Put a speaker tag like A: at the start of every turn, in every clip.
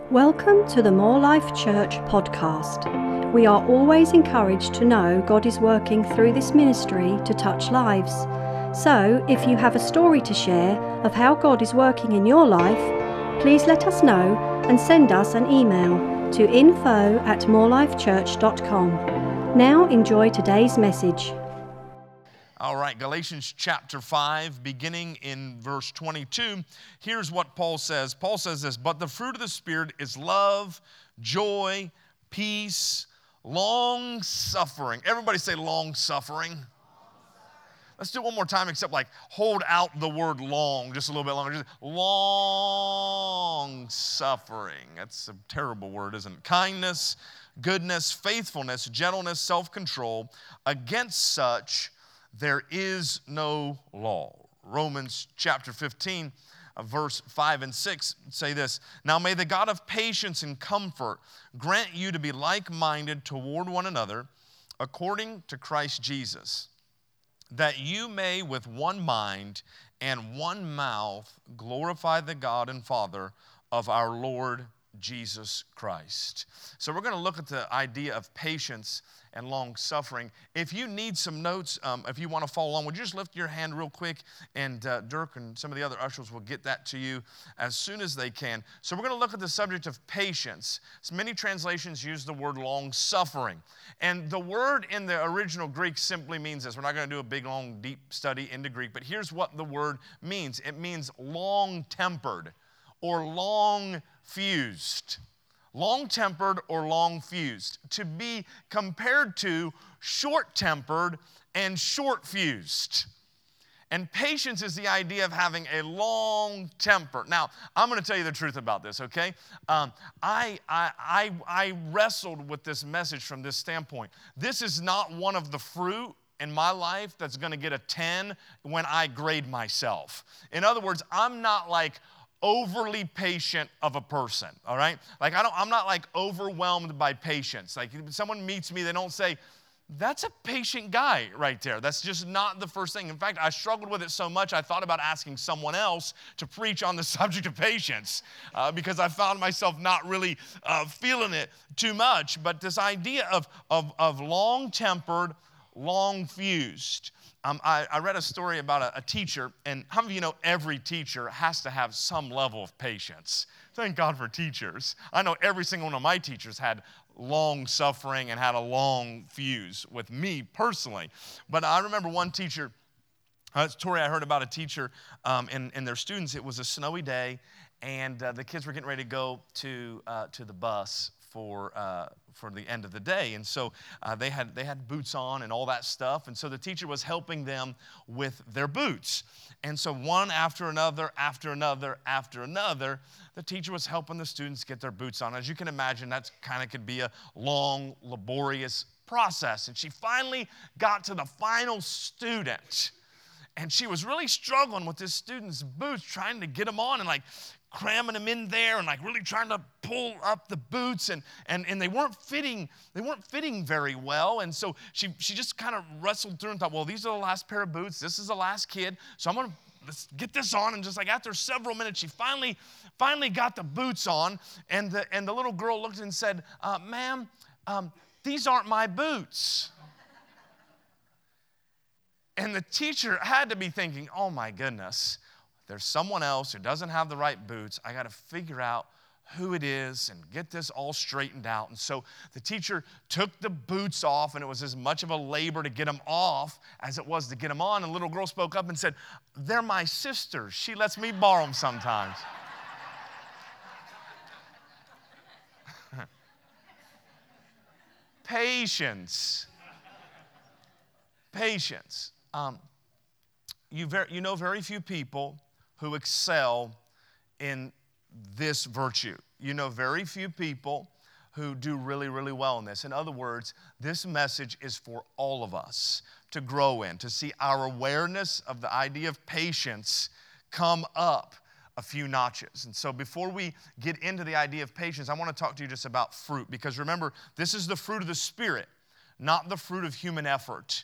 A: Welcome to the More Life Church podcast. We are always encouraged to know God is working through this ministry to touch lives. So, if you have a story to share of how God is working in your life, please let us know and send us an email to info@morelifechurch.com. Now enjoy today's message.
B: All right, Galatians chapter 5, beginning in verse 22, here's what Paul says. Paul says this, "But the fruit of the Spirit is love, joy, peace, long-suffering." Everybody say long-suffering. Let's do it one more time, except like hold out the word long just a little bit longer. Long-suffering. That's a terrible word, isn't it? Kindness, goodness, faithfulness, gentleness, self-control. Against such there is no law. Romans chapter 15, verse 5 and 6 say this, "Now may the God of patience and comfort grant you to be like-minded toward one another, according to Christ Jesus, that you may with one mind and one mouth glorify the God and Father of our Lord Jesus Christ." So we're going to look at the idea of patience and long-suffering. If you need some notes, if you want to follow along, would you just lift your hand real quick, and Dirk and some of the other ushers will get that to you as soon as they can. So we're going to look at the subject of patience. So many translations use the word long-suffering. And the word in the original Greek simply means this. We're not going to do a big, long, deep study into Greek, but here's what the word means. It means long-tempered or long-fused. Long-tempered or long-fused, to be compared to short-tempered and short-fused. And patience is the idea of having a long temper. Now, I'm going to tell you the truth about this, okay? I wrestled with this message from this standpoint. This is not one of the fruit in my life that's going to get a 10 when I grade myself. In other words, I'm not like overly patient of a person, all right? Like I'm not like overwhelmed by patience. Like if someone meets me, they don't say, "That's a patient guy right there." That's just not the first thing. In fact, I struggled with it so much, I thought about asking someone else to preach on the subject of patience because I found myself not really feeling it too much. But this idea of long-tempered, long-fused. I read a story about a teacher, and how many of you know every teacher has to have some level of patience? Thank God for teachers. I know every single one of my teachers had long suffering and had a long fuse with me personally. But I remember one teacher, a story I heard about a teacher and their students. It was a snowy day, and the kids were getting ready to go to the bus for the end of the day. And so they had boots on and all that stuff. And so the teacher was helping them with their boots. And so one after another, the teacher was helping the students get their boots on. As you can imagine, that kind of could be a long, laborious process. And she finally got to the final student. And she was really struggling with this student's boots, trying to get them on and like cramming them in there and like really trying to pull up the boots and they weren't fitting very well. And so she just kind of wrestled through and thought, well, these are the last pair of boots. This is the last kid. So let's get this on. And just like after several minutes, she finally got the boots on, and the little girl looked and said, "Ma'am, these aren't my boots." And the teacher had to be thinking, "Oh my goodness, there's someone else who doesn't have the right boots. I got to figure out who it is and get this all straightened out." And so the teacher took the boots off, and it was as much of a labor to get them off as it was to get them on. And the little girl spoke up and said, "They're my sisters. She lets me borrow them sometimes." Patience. Patience. You know very few people who excel in this virtue. You know very few people who do really, really well in this. In other words, this message is for all of us to grow in, to see our awareness of the idea of patience come up a few notches. And so before we get into the idea of patience, I want to talk to you just about fruit, because remember, this is the fruit of the Spirit, not the fruit of human effort.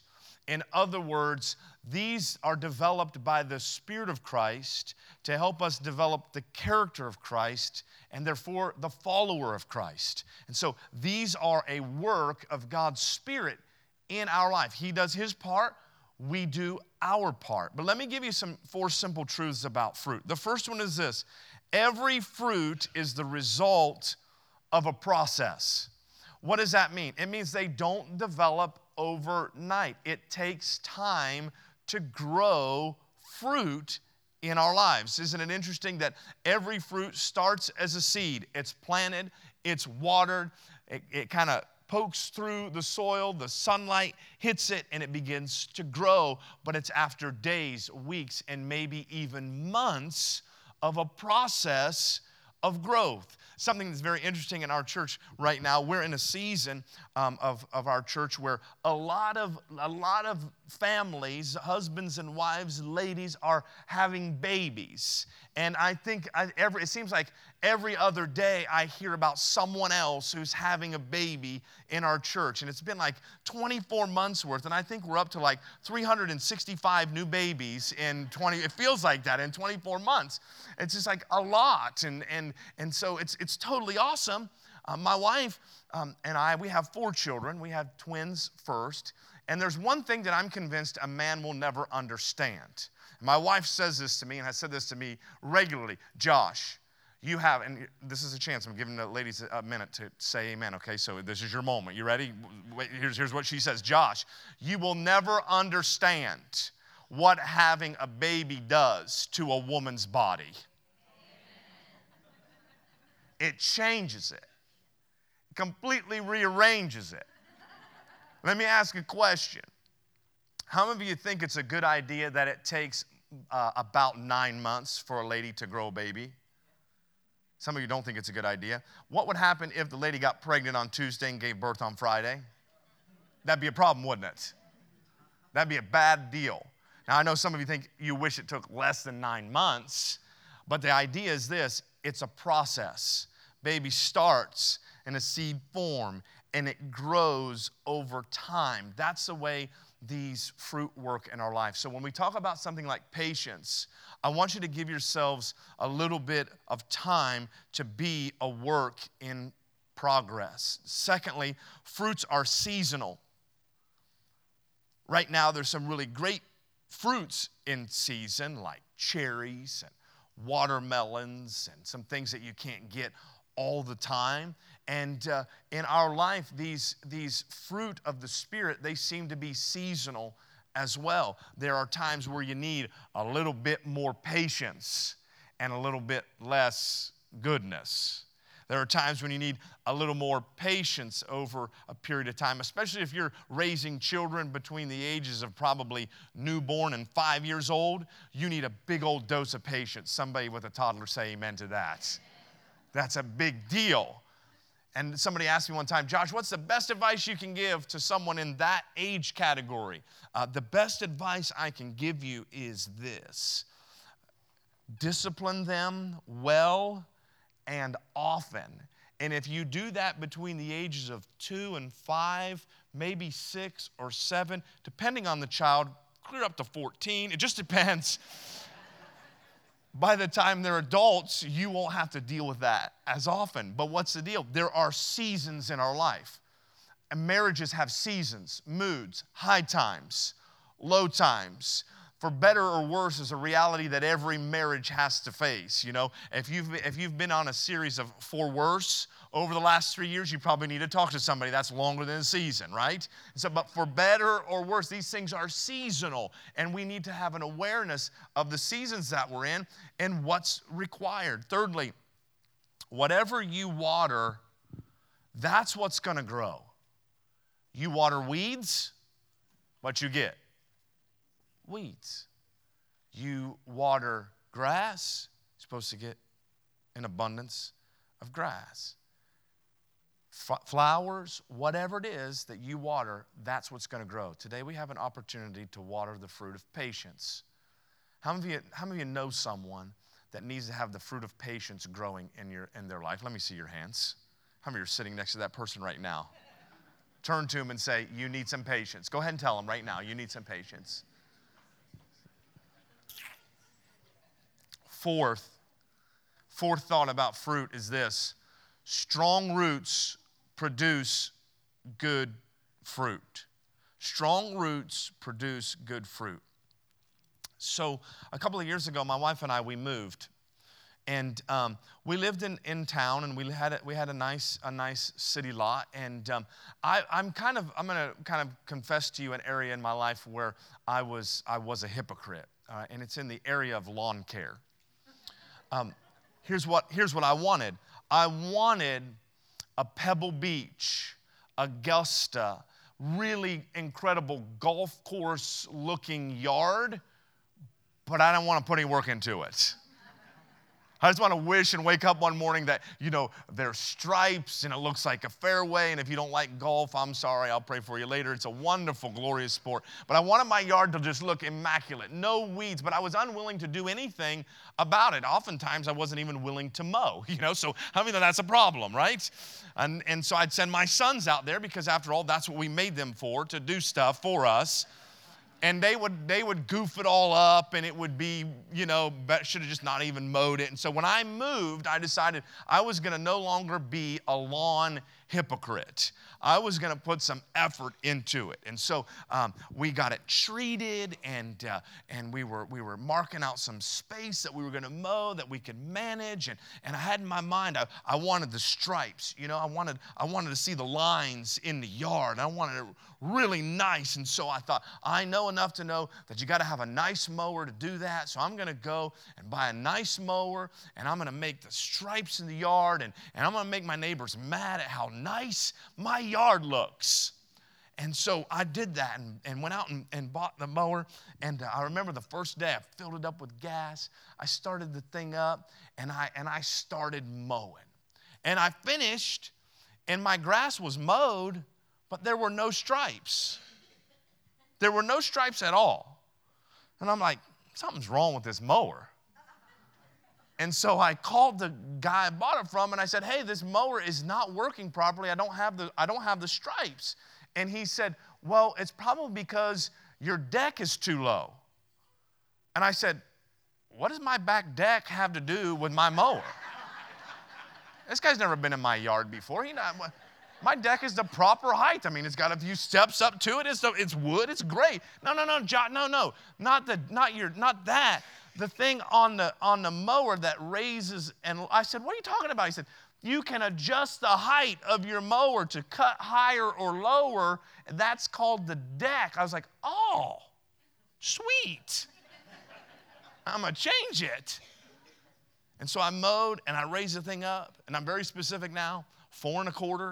B: In other words, these are developed by the Spirit of Christ to help us develop the character of Christ and therefore the follower of Christ. And so these are a work of God's Spirit in our life. He does His part, we do our part. But let me give you four simple truths about fruit. The first one is this: every fruit is the result of a process. What does that mean? It means they don't develop overnight. It takes time to grow fruit in our lives. Isn't it interesting that every fruit starts as a seed? It's planted, it's watered, it kind of pokes through the soil, the sunlight hits it, and it begins to grow. But it's after days, weeks, and maybe even months of a process of growth. Something that's very interesting in our church right now, we're in a season of our church where a lot of families, husbands and wives, ladies are having babies. And I think it seems like every other day I hear about someone else who's having a baby in our church. And it's been like 24 months worth. And I think we're up to like 365 new babies it feels like that in 24 months. It's just like a lot. And so it's totally awesome. My wife and I, we have 4 children. We had twins first. And there's one thing that I'm convinced a man will never understand. My wife says this to me, and has said this to me regularly: Josh, you have, and this is a chance, I'm giving the ladies a minute to say amen, okay? So this is your moment. You ready? Here's what she says: Josh, you will never understand what having a baby does to a woman's body. It changes it, completely rearranges it. Let me ask a question. How many of you think it's a good idea that it takes about 9 months for a lady to grow a baby? Some of you don't think it's a good idea. What would happen if the lady got pregnant on Tuesday and gave birth on Friday? That'd be a problem, wouldn't it? That'd be a bad deal. Now, I know some of you think you wish it took less than 9 months, but the idea is this: it's a process. Baby starts in a seed form, and it grows over time. That's the way these fruit work in our life. So when we talk about something like patience, I want you to give yourselves a little bit of time to be a work in progress. Secondly, fruits are seasonal. Right now, there's some really great fruits in season, like cherries and watermelons and some things that you can't get all the time. And in our life, these fruit of the Spirit, they seem to be seasonal as well. There are times where you need a little bit more patience and a little bit less goodness. There are times when you need a little more patience over a period of time, especially if you're raising children between the ages of probably newborn and 5 years old. You need a big old dose of patience. Somebody with a toddler say amen to that. That's a big deal. And somebody asked me one time, Josh, what's the best advice you can give to someone in that age category? The best advice I can give you is this: discipline them well and often. And if you do that between the ages of 2 and 5, maybe 6 or 7, depending on the child, clear up to 14. It just depends. By the time they're adults, you won't have to deal with that as often. But what's the deal? There are seasons in our life. And marriages have seasons, moods, high times, low times. For better or worse is a reality that every marriage has to face. You know, if you've been on a series of For Worse over the last 3 years, you probably need to talk to somebody. That's longer than a season, right? So, but for better or worse, these things are seasonal, and we need to have an awareness of the seasons that we're in and what's required. Thirdly, whatever you water, that's what's going to grow. You water weeds, what you get? Weeds. You water grass, you're supposed to get an abundance of grass. Flowers, whatever it is that you water, that's what's going to grow. Today we have an opportunity to water the fruit of patience. How many of you know someone that needs to have the fruit of patience growing in their life? Let me see your hands. How many of you are sitting next to that person right now? turn to them and say, you need some patience. Go ahead and tell them right now, you need some patience. Fourth thought about fruit is this: strong roots produce good fruit. Strong roots produce good fruit. So a couple of years ago, my wife and I, we moved. And we lived in town, and we had a nice city lot. And I'm going to kind of confess to you an area in my life where I was a hypocrite, and it's in the area of lawn care. Here's what I wanted. I wanted a Pebble Beach, Augusta, really incredible golf course looking yard, but I didn't want to put any work into it. I just want to wish and wake up one morning that, there's stripes and it looks like a fairway. And if you don't like golf, I'm sorry, I'll pray for you later. It's a wonderful, glorious sport. But I wanted my yard to just look immaculate. No weeds, but I was unwilling to do anything about it. Oftentimes, I wasn't even willing to mow, so I mean, that's a problem, right? And so I'd send my sons out there because, after all, that's what we made them for, to do stuff for us. And they would goof it all up, and it would be, should have just not even mowed it. And so when I moved, I decided I was going to no longer be a lawn hypocrite. I was going to put some effort into it. And so we got it treated, and we were marking out some space that we were going to mow that we could manage. And I had in my mind, I wanted the stripes. I wanted to see the lines in the yard. I wanted it really nice. And so I thought, I know enough to know that you got to have a nice mower to do that. So I'm going to go and buy a nice mower, and I'm going to make the stripes in the yard, and I'm going to make my neighbors mad at how nice my yard looks. And so I did that and went out and bought the mower. And I remember the first day I filled it up with gas. I started the thing up, and I started mowing. And I finished, and my grass was mowed, but there were no stripes. There were no stripes at all. And I'm like, something's wrong with this mower. And so I called the guy I bought it from, and I said, hey, this mower is not working properly. I don't have the stripes. And he said, well, it's probably because your deck is too low. And I said, what does my back deck have to do with my mower? This guy's never been in my yard before. My deck is the proper height. I mean, it's got a few steps up to it. It's wood. It's great. No, not that. The thing on the mower that raises, and I said, what are you talking about? He said, you can adjust the height of your mower to cut higher or lower. And that's called the deck. I was like, oh, sweet. I'm going to change it. And so I mowed, and I raised the thing up, and I'm very specific now, 4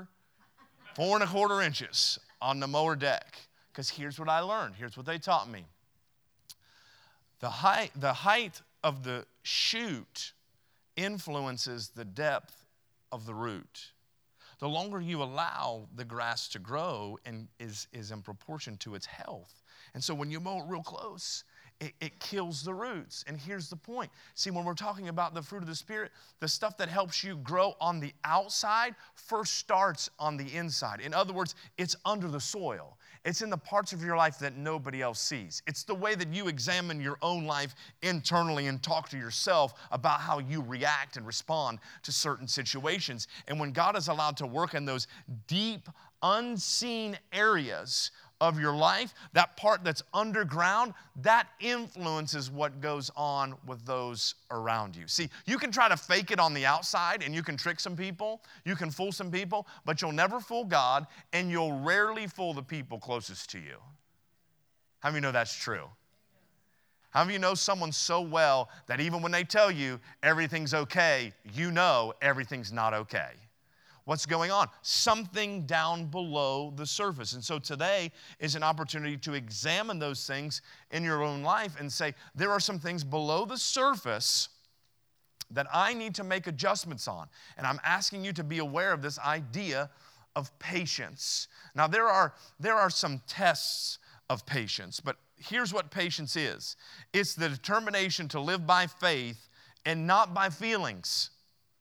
B: 1/4 inches on the mower deck. Because here's what I learned. Here's what they taught me. The height of the shoot influences the depth of the root. The longer you allow the grass to grow and is in proportion to its health. And so when you mow it real close, it kills the roots. And here's the point. See, when we're talking about the fruit of the Spirit, the stuff that helps you grow on the outside first starts on the inside. In other words, it's under the soil. It's in the parts of your life that nobody else sees. It's the way that you examine your own life internally and talk to yourself about how you react and respond to certain situations. And when God is allowed to work in those deep, unseen areas of your life, that part that's underground, that influences what goes on with those around you. See, you can try to fake it on the outside, and you can trick some people, you can fool some people, but you'll never fool God, and you'll rarely fool the people closest to you. How many know that's true? How many know someone so well that even when they tell you everything's okay, you know everything's not okay? What's going on? Something down below the surface. And so today is an opportunity to examine those things in your own life and say, there are some things below the surface that I need to make adjustments on. And I'm asking you to be aware of this idea of patience. Now, there are some tests of patience, but here's what patience is. It's the determination to live by faith and not by feelings.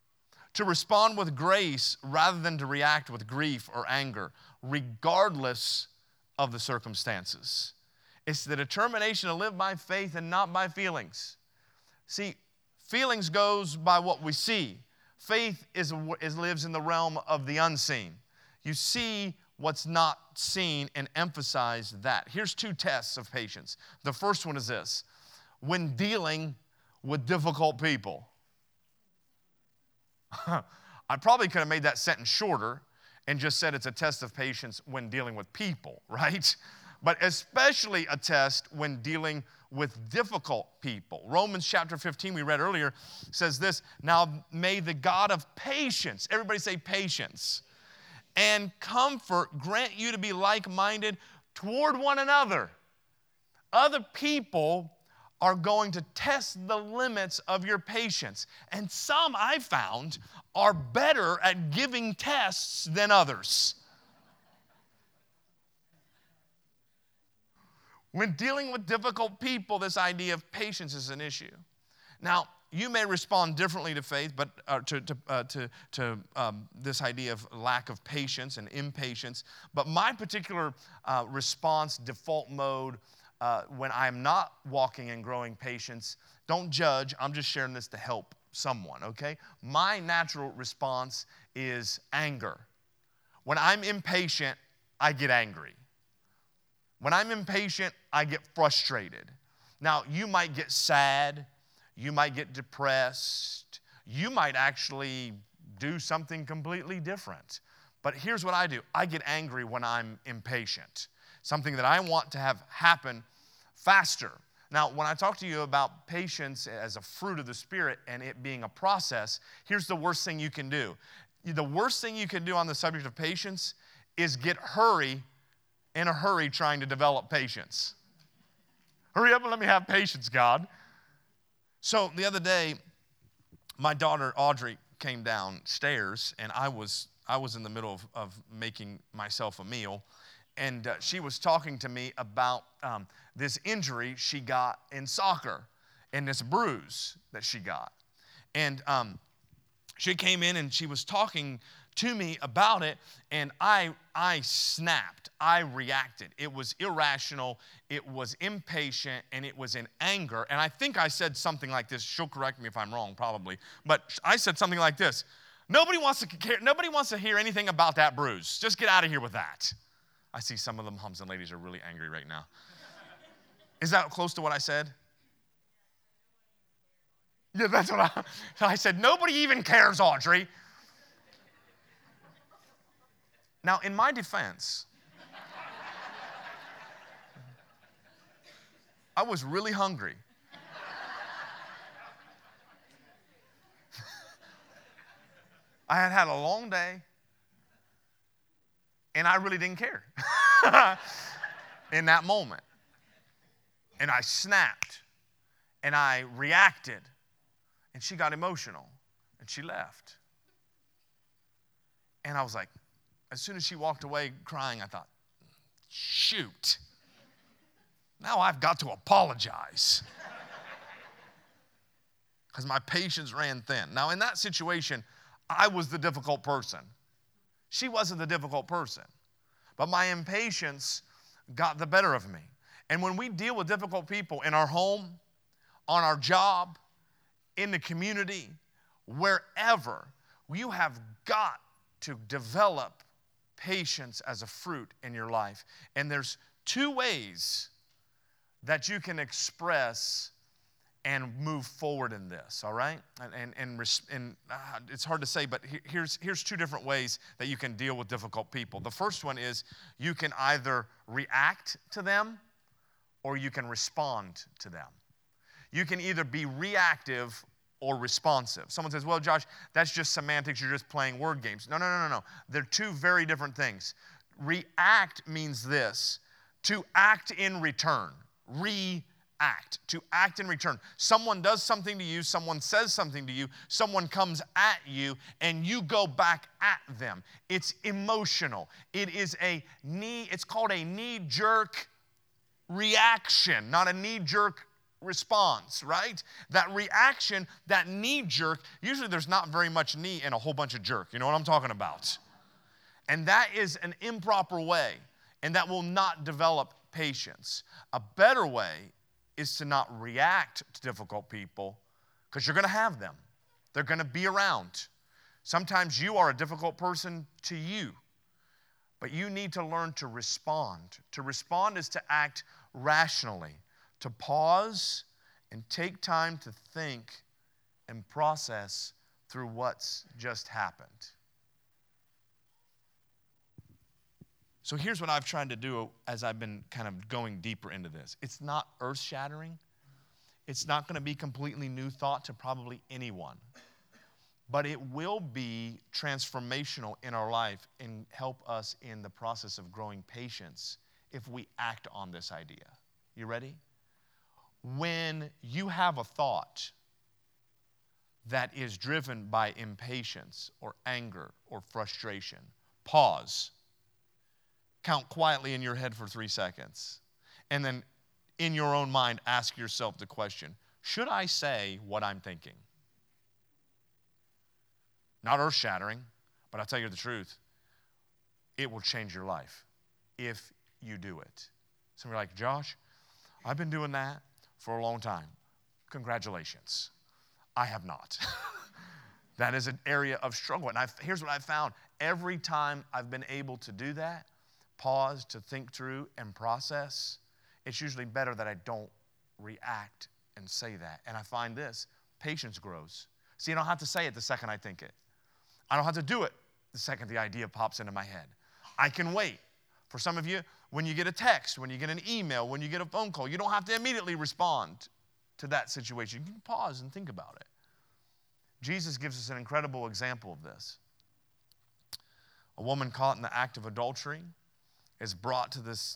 B: to respond with grace rather than to react with grief or anger, regardless of the circumstances. It's the determination to live by faith and not by feelings. See, feelings goes by what we see. Faith lives in the realm of the unseen. You see what's not seen and emphasize that. Here's 2 tests of patience. The first one is this: when dealing with difficult people. I probably could have made that sentence shorter and just said it's a test of patience when dealing with people, right? But especially a test when dealing with difficult people. Romans chapter 15, we read earlier, says this: now may the God of patience, everybody say patience, and comfort grant you to be like-minded toward one another. Other people are going to test the limits of your patience. And some, I found, are better at giving tests than others. When dealing with difficult people, this idea of patience is an issue. Now, you may respond differently to faith, but to this idea of lack of patience and impatience. But my particular response, default mode, when I'm not walking and growing patience, don't judge. I'm just sharing this to help someone, okay? My natural response is anger. When I'm impatient, I get angry. When I'm impatient, I get frustrated. Now, you might get sad. You might get depressed. You might actually do something completely different. But here's what I do. I get angry when I'm impatient. Something that I want to have happen faster. Now, when I talk to you about patience as a fruit of the Spirit and it being a process, here's the worst thing you can do. The worst thing you can do on the subject of patience is get in a hurry trying to develop patience. Hurry up and let me have patience, God. So the other day, my daughter Audrey came downstairs, and I was in the middle of making myself a meal, and she was talking to me about this injury she got in soccer and this bruise that she got. And she came in and she was talking to me about it, and I snapped. I reacted. It was irrational, it was impatient, and it was in anger. And I think I said something like this. She'll correct me if I'm wrong, probably. But I said something like this: nobody wants to hear anything about that bruise. Just get out of here with that. I see some of the moms and ladies are really angry right now. Is that close to what I said? Yeah, that's what I said. Nobody even cares, Audrey. Now, in my defense, I was really hungry. I had had a long day, and I really didn't care in that moment. And I snapped, and I reacted, and she got emotional, and she left. And I was like, as soon as she walked away crying, I thought, shoot, now I've got to apologize. Because my patience ran thin. Now, in that situation, I was the difficult person. She wasn't the difficult person. But my impatience got the better of me. And when we deal with difficult people in our home, on our job, in the community, wherever, you have got to develop patience as a fruit in your life. And there's 2 ways that you can express and move forward in this, all right? And it's hard to say, but here's 2 different ways that you can deal with difficult people. The first one is you can either react to them or you can respond to them. You can either be reactive or responsive. Someone says, well, Josh, that's just semantics. You're just playing word games. No. They're 2 very different things. React means this: to act in return. React. To act in return. Someone does something to you. Someone says something to you. Someone comes at you, and you go back at them. It's emotional. It's called a knee-jerk reaction, not a knee-jerk response, right? That reaction, that knee jerk, usually there's not very much knee and a whole bunch of jerk. You know what I'm talking about? And that is an improper way, and that will not develop patience. A better way is to not react to difficult people, because you're going to have them. They're going to be around. Sometimes you are a difficult person to you, but you need to learn to respond. To respond is to act rationally, to pause and take time to think and process through what's just happened. So here's what I've tried to do as I've been kind of going deeper into this. It's not earth-shattering. It's not going to be completely new thought to probably anyone. But it will be transformational in our life and help us in the process of growing patience if we act on this idea. You ready? When you have a thought that is driven by impatience or anger or frustration, pause. Count quietly in your head for 3 seconds. And then in your own mind, ask yourself the question, should I say what I'm thinking? Not earth-shattering, but I'll tell you the truth. It will change your life if you do it. Some are like, Josh, I've been doing that for a long time. Congratulations. I have not. That is an area of struggle. And here's what I've found. Every time I've been able to do that, pause to think through and process, it's usually better that I don't react and say that. And I find this, patience grows. See, I don't have to say it the second I think it. I don't have to do it the second the idea pops into my head. I can wait. For some of you, when you get a text, when you get an email, when you get a phone call, you don't have to immediately respond to that situation. You can pause and think about it. Jesus gives us an incredible example of this. A woman caught in the act of adultery is brought to this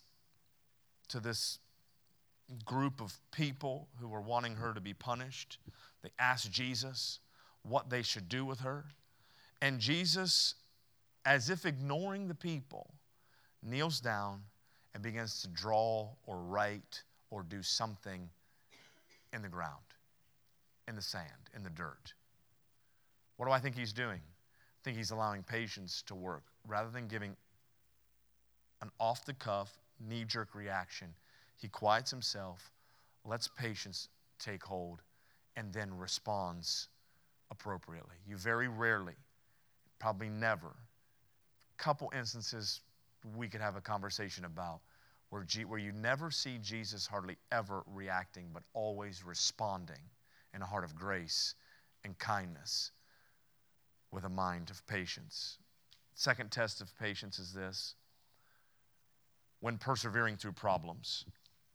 B: group of people who were wanting her to be punished. They asked Jesus what they should do with her. And Jesus, as if ignoring the people, kneels down and begins to draw or write or do something in the ground, in the sand, in the dirt. What do I think he's doing? I think he's allowing patience to work. Rather than giving an off-the-cuff, knee-jerk reaction, he quiets himself, lets patience take hold, and then responds appropriately. You very rarely, probably never, a couple instances we could have a conversation about where you never see Jesus hardly ever reacting, but always responding in a heart of grace and kindness with a mind of patience. Second test of patience is this: when persevering through problems.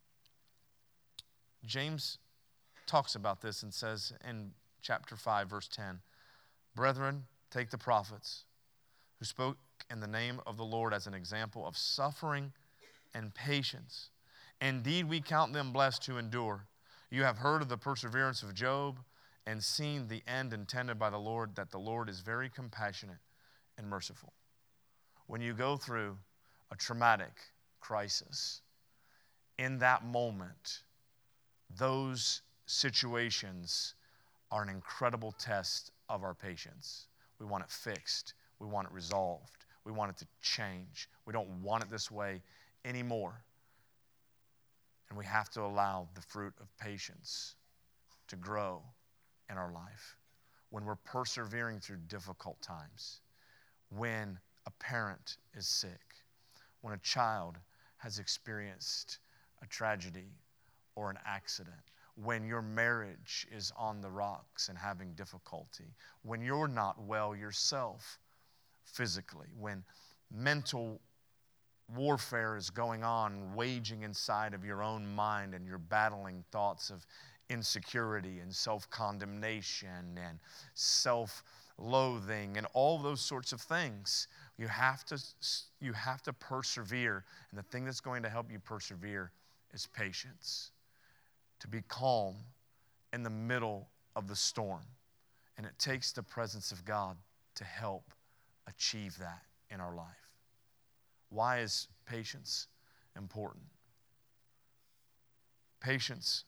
B: James talks about this and says in chapter 5, verse 10, "Brethren, take the prophets who spoke in the name of the Lord as an example of suffering and patience. Indeed, we count them blessed who endure. You have heard of the perseverance of Job and seen the end intended by the Lord, that the Lord is very compassionate and merciful." When you go through a traumatic crisis, in that moment, those situations are an incredible test of our patience. We want it fixed. We want it resolved. We want it to change. We don't want it this way anymore. And we have to allow the fruit of patience to grow in our life. When we're persevering through difficult times, when a parent is sick, when a child has experienced a tragedy or an accident, when your marriage is on the rocks and having difficulty, when you're not well yourself physically, when mental warfare is going on, waging inside of your own mind, and you're battling thoughts of insecurity and self-condemnation and self-loathing and all those sorts of things, you have to persevere. And the thing that's going to help you persevere is patience. To be calm in the middle of the storm. And it takes the presence of God to help achieve that in our life. Why is patience important? Patience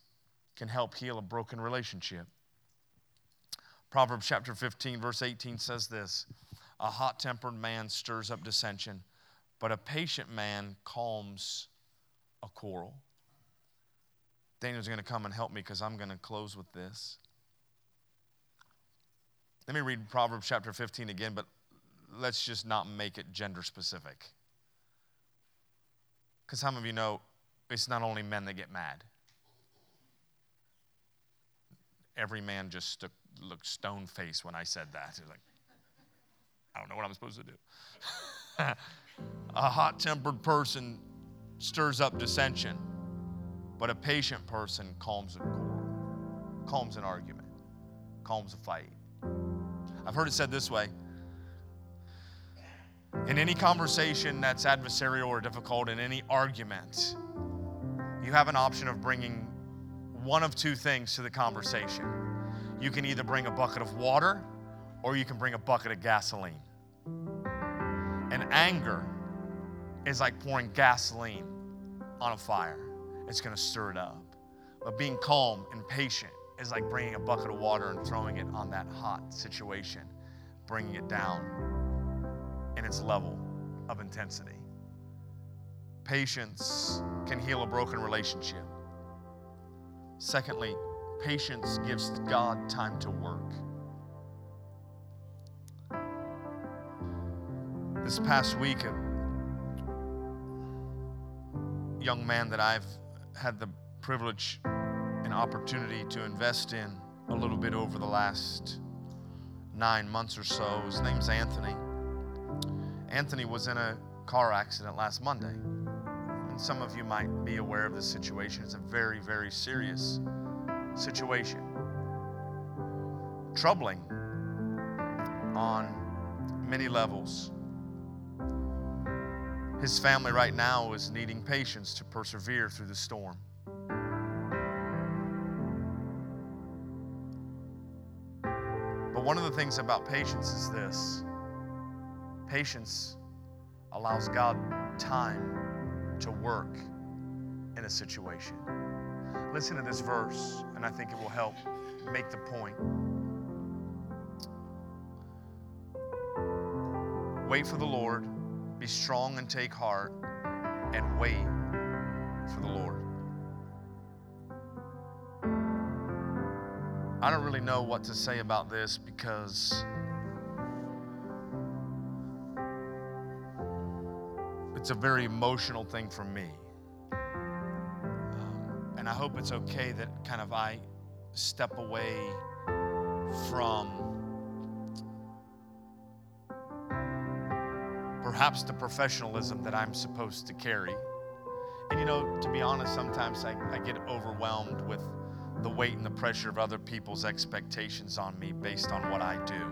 B: can help heal a broken relationship. Proverbs chapter 15, verse 18 says this: a hot-tempered man stirs up dissension, but a patient man calms a quarrel. Daniel's going to come and help me because I'm going to close with this. Let me read Proverbs chapter 15 again, but let's just not make it gender specific. Because some of you know it's not only men that get mad. Every man just looked stone-faced when I said that. Like, I don't know what I'm supposed to do. A hot-tempered person stirs up dissension, but a patient person calms a quarrel, calms an argument, calms a fight. I've heard it said this way: in any conversation that's adversarial or difficult, in any argument, you have an option of bringing one of two things to the conversation. You can either bring a bucket of water or you can bring a bucket of gasoline. And anger is like pouring gasoline on a fire. It's going to stir it up. But being calm and patient is like bringing a bucket of water and throwing it on that hot situation, bringing it down in its level of intensity. Patience can heal a broken relationship. Secondly, patience gives God time to work. This past week, a young man that I've had the privilege and opportunity to invest in a little bit over the last 9 months or so, his name's Anthony. Anthony was in a car accident last Monday. And some of you might be aware of this situation. It's a very, very serious situation. Troubling on many levels. His family right now is needing patience to persevere through the storm. But one of the things about patience is this: patience allows God time to work in a situation. Listen to this verse, and I think it will help make the point. Wait for the Lord, be strong and take heart, and wait for the Lord. I don't really know what to say about this because it's a very emotional thing for me. And I hope it's okay that kind of I step away from perhaps the professionalism that I'm supposed to carry. And you know, to be honest, sometimes I get overwhelmed with the weight and the pressure of other people's expectations on me based on what I do.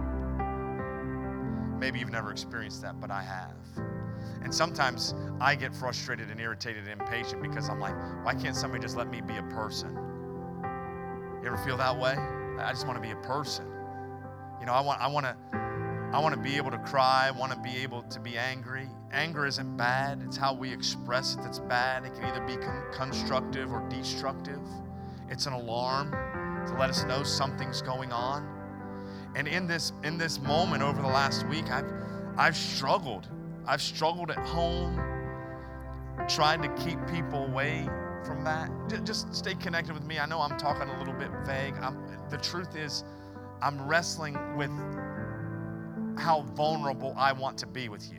B: Maybe you've never experienced that, but I have. And sometimes I get frustrated and irritated and impatient because I'm like, why can't somebody just let me be a person? You ever feel that way? I just want to be a person. You know, I want to be able to cry. I want to be able to be angry. Anger isn't bad. It's how we express it that's bad. It can either be constructive or destructive. It's an alarm to let us know something's going on. And in this moment over the last week, I've struggled. I've struggled at home, tried to keep people away from that. Just stay connected with me. I know I'm talking a little bit vague. The truth is, I'm wrestling with how vulnerable I want to be with you.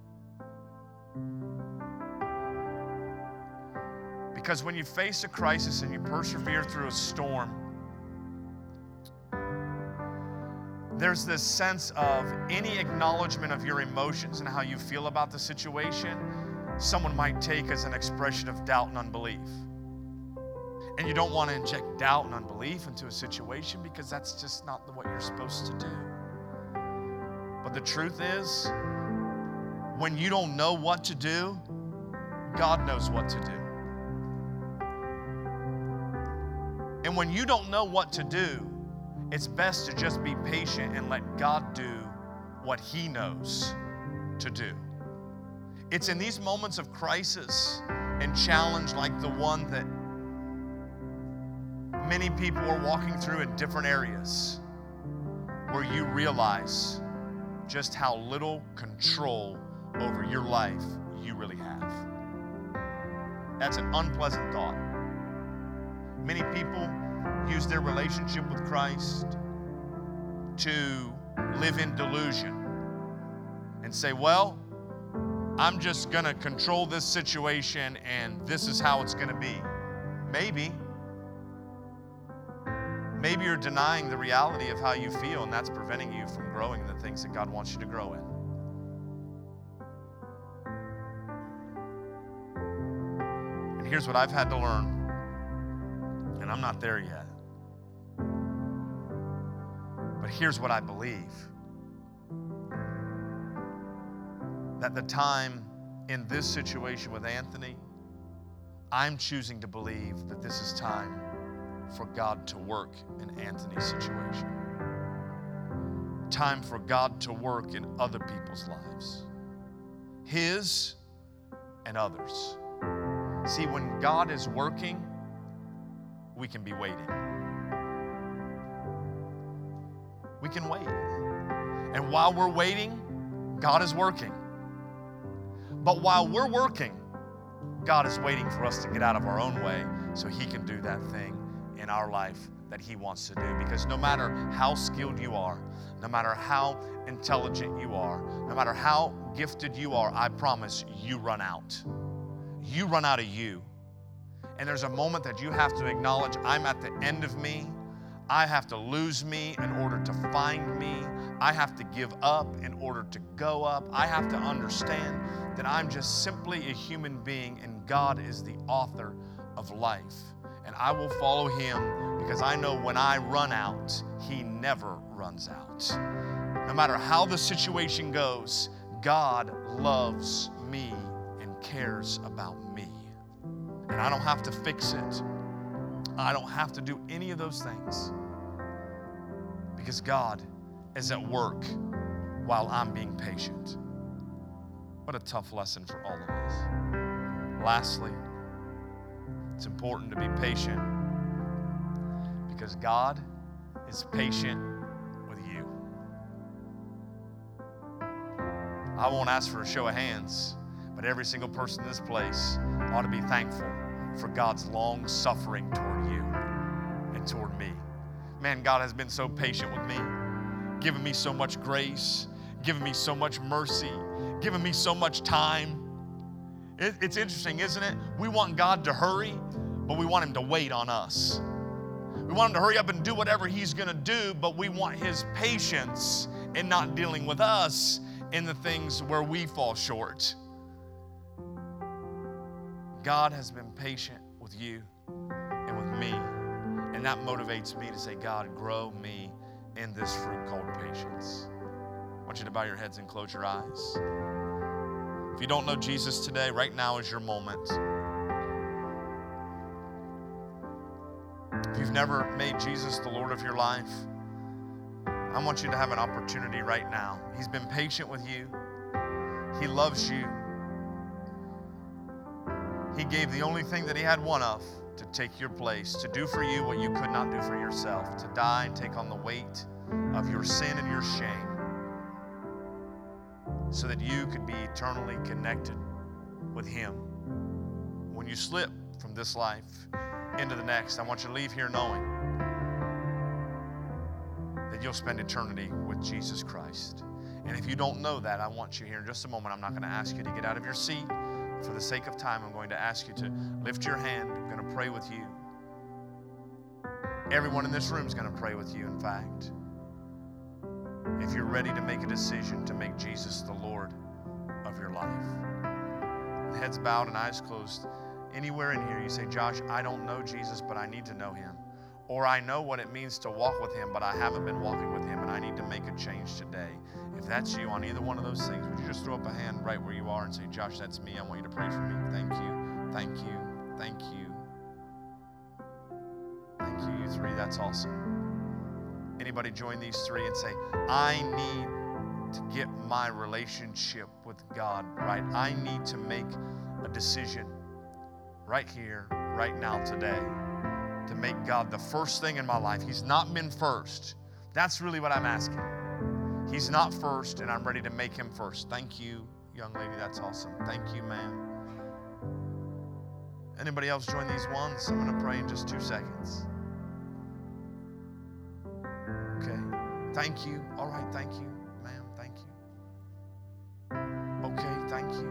B: Because when you face a crisis and you persevere through a storm, there's this sense of any acknowledgement of your emotions and how you feel about the situation, someone might take as an expression of doubt and unbelief. And you don't want to inject doubt and unbelief into a situation because that's just not what you're supposed to do. But the truth is, when you don't know what to do, God knows what to do. And when you don't know what to do, it's best to just be patient and let God do what He knows to do. It's in these moments of crisis and challenge like the one that Many people are walking through in different areas where you realize just how little control over your life you really have. That's an unpleasant thought. Many people use their relationship with Christ to live in delusion and say, well, I'm just going to control this situation and this is how it's going to be. Maybe you're denying the reality of how you feel, and that's preventing you from growing in the things that God wants you to grow in. And here's what I've had to learn, and I'm not there yet. But here's what I believe. That the time in this situation with Anthony, I'm choosing to believe that this is time for God to work in Anthony's situation. Time for God to work in other people's lives. His and others. See, when God is working, we can be waiting. We can wait. And while we're waiting, God is working. But while we're working, God is waiting for us to get out of our own way so He can do that thing in our life that He wants to do. Because no matter how skilled you are, no matter how intelligent you are, no matter how gifted you are, I promise you run out. You run out of you. And there's a moment that you have to acknowledge, I'm at the end of me. I have to lose me in order to find me. I have to give up in order to go up. I have to understand that I'm just simply a human being and God is the author of life. And I will follow Him because I know when I run out, He never runs out. No matter how the situation goes, God loves me and cares about me. And I don't have to fix it. I don't have to do any of those things because God is at work while I'm being patient. What a tough lesson for all of us. Lastly, it's important to be patient because God is patient with you. I won't ask for a show of hands, but every single person in this place ought to be thankful for God's long suffering toward you and toward me. Man, God has been so patient with me, giving me so much grace, giving me so much mercy, giving me so much time. It's interesting, isn't it? We want God to hurry, but we want Him to wait on us. We want Him to hurry up and do whatever He's going to do, but we want His patience in not dealing with us in the things where we fall short. God has been patient with you and with me, and that motivates me to say, God, grow me in this fruit called patience. I want you to bow your heads and close your eyes. If you don't know Jesus today, right now is your moment. If you've never made Jesus the Lord of your life, I want you to have an opportunity right now. He's been patient with you. He loves you. He gave the only thing that He had one of to take your place, to do for you what you could not do for yourself, to die and take on the weight of your sin and your shame so that you could be eternally connected with Him. When you slip from this life into the next, I want you to leave here knowing that you'll spend eternity with Jesus Christ. And if you don't know that, I want you here in just a moment. I'm not going to ask you to get out of your seat. For the sake of time, I'm going to ask you to lift your hand. I'm going to pray with you. Everyone in this room is going to pray with you, in fact. If you're ready to make a decision to make Jesus the Lord of your life. Heads bowed and eyes closed. Anywhere in here you say, Josh, I don't know Jesus, but I need to know Him. Or I know what it means to walk with Him, but I haven't been walking with Him, and I need to make a change today. If that's you on either one of those things, would you just throw up a hand right where you are and say, Josh, that's me. I want you to pray for me. Thank you. Thank you. Thank you. Thank you, you three. That's awesome. Anybody join these three and say, I need to get my relationship with God right. I need to make a decision right here, right now, today, to make God the first thing in my life. He's not been first. That's really what I'm asking. He's not first, and I'm ready to make him first. Thank you, young lady. That's awesome. Thank you, ma'am. Anybody else join these ones? I'm going to pray in just 2 seconds. Okay. Thank you. All right. Thank you, ma'am. Thank you. Okay. Thank you.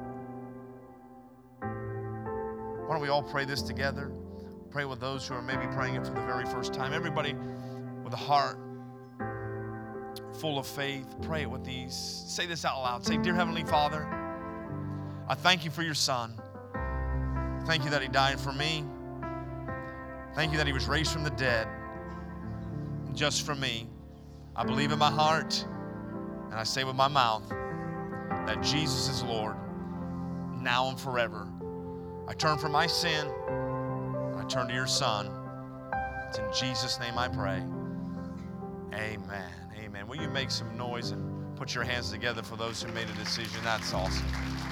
B: Why don't we all pray this together? Pray with those who are maybe praying it for the very first time. Everybody with a heart full of faith, pray it with these. Say this out loud. Say, Dear Heavenly Father, I thank you for your Son. Thank you that he died for me. Thank you that he was raised from the dead just for me. I believe in my heart and I say with my mouth that Jesus is Lord now and forever. I turn from my sin. I turn to your Son. It's in Jesus' name I pray. Amen. Amen. Will you make some noise and put your hands together for those who made a decision? That's awesome.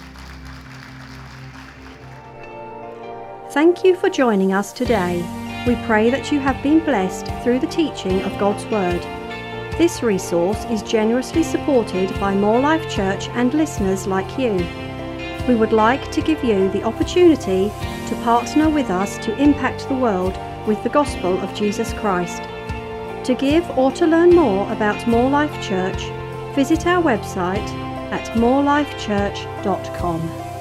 A: Thank you for joining us today. We pray that you have been blessed through the teaching of God's Word. This resource is generously supported by More Life Church and listeners like you. We would like to give you the opportunity to partner with us to impact the world with the gospel of Jesus Christ. To give or to learn more about More Life Church, visit our website at morelifechurch.com.